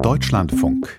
Deutschlandfunk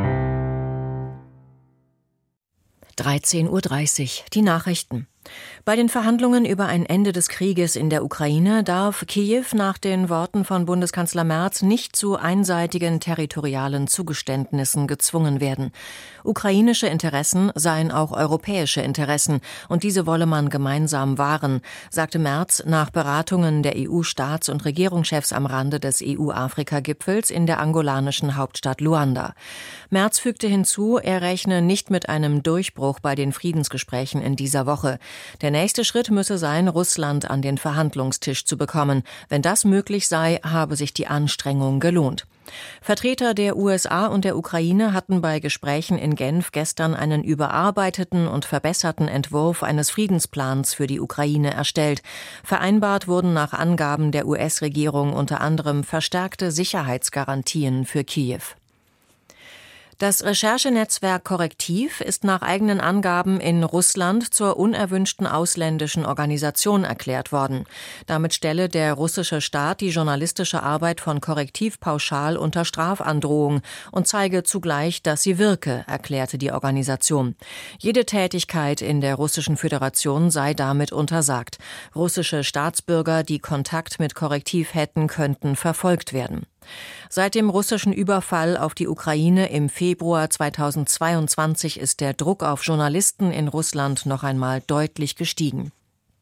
13:30 Uhr, die Nachrichten. Bei den Verhandlungen über ein Ende des Krieges in der Ukraine darf Kiew nach den Worten von Bundeskanzler Merz nicht zu einseitigen territorialen Zugeständnissen gezwungen werden. Ukrainische Interessen seien auch europäische Interessen und diese wolle man gemeinsam wahren, sagte Merz nach Beratungen der EU-Staats- und Regierungschefs am Rande des EU-Afrika-Gipfels in der angolanischen Hauptstadt Luanda. Merz fügte hinzu, er rechne nicht mit einem Durchbruch bei den Friedensgesprächen in dieser Woche. Der nächste Schritt müsse sein, Russland an den Verhandlungstisch zu bekommen. Wenn das möglich sei, habe sich die Anstrengung gelohnt. Vertreter der USA und der Ukraine hatten bei Gesprächen in Genf gestern einen überarbeiteten und verbesserten Entwurf eines Friedensplans für die Ukraine erstellt. Vereinbart wurden nach Angaben der US-Regierung unter anderem verstärkte Sicherheitsgarantien für Kiew. Das Recherchenetzwerk Correctiv ist nach eigenen Angaben in Russland zur unerwünschten ausländischen Organisation erklärt worden. Damit stelle der russische Staat die journalistische Arbeit von Correctiv pauschal unter Strafandrohung und zeige zugleich, dass sie wirke, erklärte die Organisation. Jede Tätigkeit in der Russischen Föderation sei damit untersagt. Russische Staatsbürger, die Kontakt mit Correctiv hätten, könnten verfolgt werden. Seit dem russischen Überfall auf die Ukraine im Februar 2022 ist der Druck auf Journalisten in Russland noch einmal deutlich gestiegen.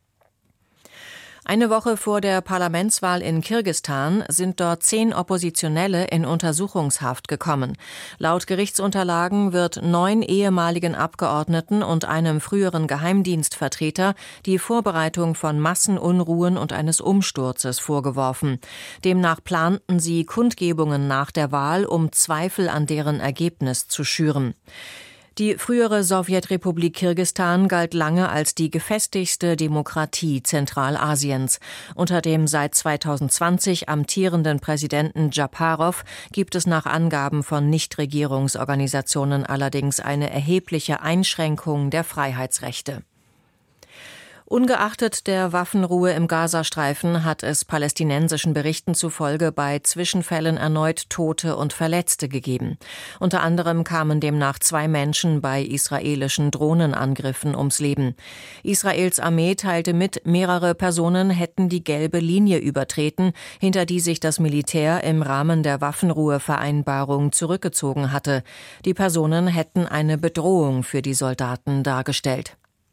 Eine Woche vor der Parlamentswahl in Kirgisistan sind dort 10 Oppositionelle in Untersuchungshaft gekommen. Laut Gerichtsunterlagen wird 9 ehemaligen Abgeordneten und einem früheren Geheimdienstvertreter die Vorbereitung von Massenunruhen und eines Umsturzes vorgeworfen. Demnach planten sie Kundgebungen nach der Wahl, um Zweifel an deren Ergebnis zu schüren. Die frühere Sowjetrepublik Kirgisistan galt lange als die gefestigste Demokratie Zentralasiens. Unter dem seit 2020 amtierenden Präsidenten Japarow gibt es nach Angaben von Nichtregierungsorganisationen allerdings eine erhebliche Einschränkung der Freiheitsrechte. Ungeachtet der Waffenruhe im Gazastreifen hat es palästinensischen Berichten zufolge bei Zwischenfällen erneut Tote und Verletzte gegeben. Unter anderem kamen demnach 2 Menschen bei israelischen Drohnenangriffen ums Leben. Israels Armee teilte mit, mehrere Personen hätten die gelbe Linie übertreten, hinter die sich das Militär im Rahmen der Waffenruhevereinbarung zurückgezogen hatte. Die Personen hätten eine Bedrohung für die Soldaten dargestellt.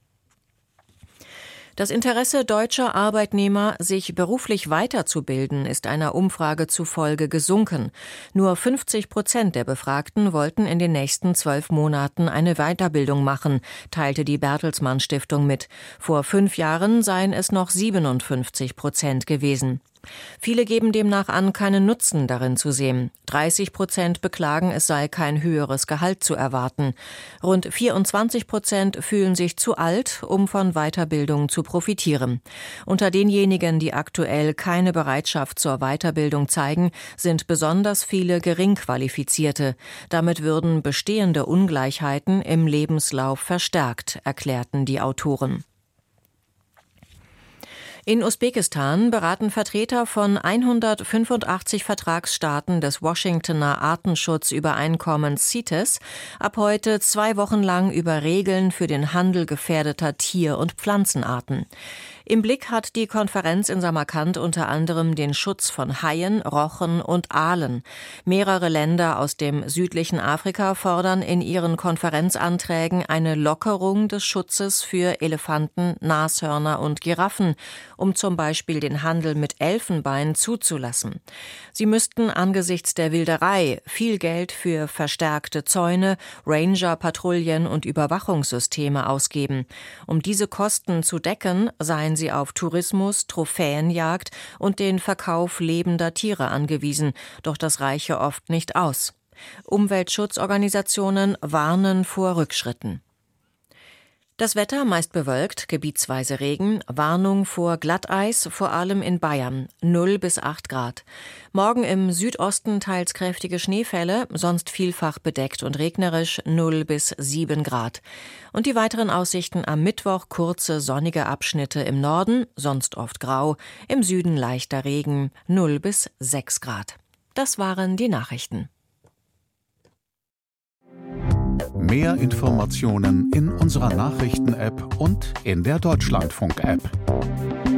Das Interesse deutscher Arbeitnehmer, sich beruflich weiterzubilden, ist einer Umfrage zufolge gesunken. Nur 50% der Befragten wollten in den nächsten 12 Monaten eine Weiterbildung machen, teilte die Bertelsmann Stiftung mit. Vor 5 Jahren seien es noch 57% gewesen. Viele geben demnach an, keinen Nutzen darin zu sehen. 30% beklagen, es sei kein höheres Gehalt zu erwarten. Rund 24% fühlen sich zu alt, um von Weiterbildung zu profitieren. Unter denjenigen, die aktuell keine Bereitschaft zur Weiterbildung zeigen, sind besonders viele Geringqualifizierte. Damit würden bestehende Ungleichheiten im Lebenslauf verstärkt, erklärten die Autoren. In Usbekistan beraten Vertreter von 185 Vertragsstaaten des Washingtoner Artenschutzübereinkommens CITES ab heute 2 Wochen lang über Regeln für den Handel gefährdeter Tier- und Pflanzenarten. Im Blick hat die Konferenz in Samarkand unter anderem den Schutz von Haien, Rochen und Aalen. Mehrere Länder aus dem südlichen Afrika fordern in ihren Konferenzanträgen eine Lockerung des Schutzes für Elefanten, Nashörner und Giraffen, um zum Beispiel den Handel mit Elfenbein zuzulassen. Sie müssten angesichts der Wilderei viel Geld für verstärkte Zäune, Ranger-Patrouillen und Überwachungssysteme ausgeben. Um diese Kosten zu decken, seien sie auf Tourismus, Trophäenjagd und den Verkauf lebender Tiere angewiesen, doch das reiche oft nicht aus. Umweltschutzorganisationen warnen vor Rückschritten. Das Wetter meist bewölkt, gebietsweise Regen, Warnung vor Glatteis, vor allem in Bayern, 0 bis 8 Grad. Morgen im Südosten teils kräftige Schneefälle, sonst vielfach bedeckt und regnerisch, 0 bis 7 Grad. Und die weiteren Aussichten am Mittwoch kurze sonnige Abschnitte im Norden, sonst oft grau, im Süden leichter Regen, 0 bis 6 Grad. Das waren die Nachrichten. Mehr Informationen in unserer Nachrichten-App und in der Deutschlandfunk-App.